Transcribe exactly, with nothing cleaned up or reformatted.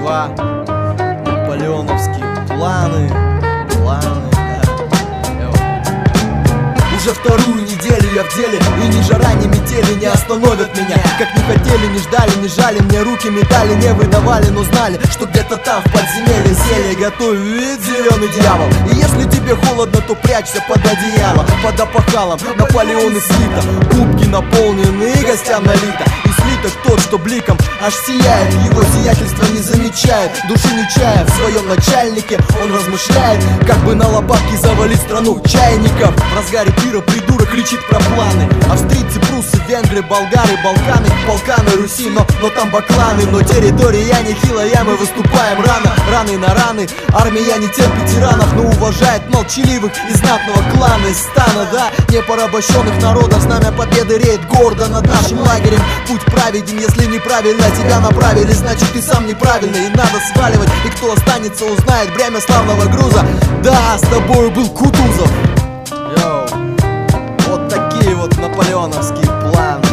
Москва, наполеоновские планы, планы. Уже вторую неделю я в деле, и ни жара, ни метели не остановят меня. Как не хотели, не ждали, не жали, мне руки метали, не выдавали, но знали, что где-то там в подземелье зелье готовит зеленый дьявол. И если тебе холодно, то прячься под одеяло, под опахалом Наполеон и свита. Кубки наполнены, гостям налито, и слиток тот, что бликом аж сияет. Его сиятельство не замечает, души не чая в своем начальнике. Он размышляет, как бы на лопатки завалить страну чайников. В разгаре пира придурок кричит про планы. Австрийцы, пруссы, венгры, болгары, Балканы, Балканы, Руси, но, но там бакланы. Но территория нехилая, мы выступаем рано. Раны на раны, армия не терпит тиранов, но уважает молчаливых из знатного клана, из стана, да, непорабощенных народов. Знамя победы реет гордо над нашим лагерем. Путь праведен, если неправильно тебя направили, значит ты сам неправильный, и надо сваливать. И кто останется, узнает бремя славного груза. Да, с тобою был Кутузов. Йоу, вот такие вот наполеоновские планы.